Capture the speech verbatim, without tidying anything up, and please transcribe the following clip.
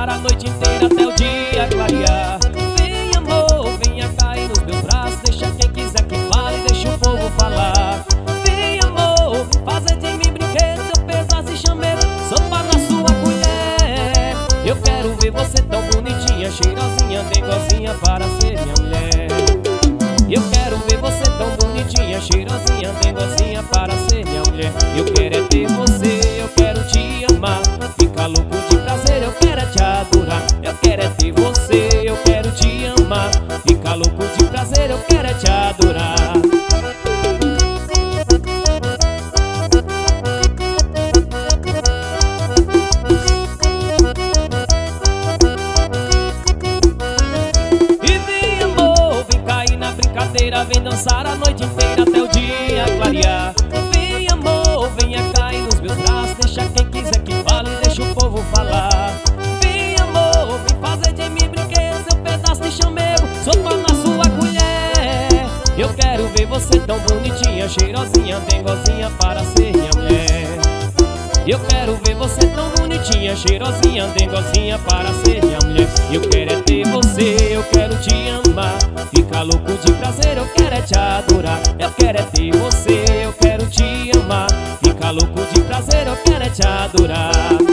dançar a noite inteira até o dia clarear. Vem amor, venha cair nos meus braços, deixa quem quiser que fale, deixa o povo falar. Vem amor, fazer de mim brinquedo, seu pedaço e chamego, sopa na sua colher. Eu quero ver você tão bonitinha, cheirosinha, dengozinha para ser minha mulher. Eu quero ver você tão bonitinha, cheirosinha, dengozinha para ser minha mulher. Eu quero é ter você, eu quero te amar, ficar louco de prazer, eu quero é te adorar. Eu quero é ter você, eu quero te amar, ficar louco de prazer, eu quero é te adorar. Vem dançar a noite inteira até o dia clarear. Vem amor, venha cair nos meus braços, deixa quem quiser que fale, deixa o povo falar. Vem amor, vem fazer de mim brinquedo, seu pedaço de chamego, sopa na sua colher. Eu quero ver você tão bonitinha, cheirosinha, dengozinha para ser minha mulher. Eu quero ver você tão bonitinha, cheirosinha, dengozinha para ser minha mulher. Eu quero é ter você, eu quero te amar, ficar louco de prazer, eu quero é te adorar. Eu quero é ter você, eu quero te amar, ficar louco de prazer, eu quero é te adorar.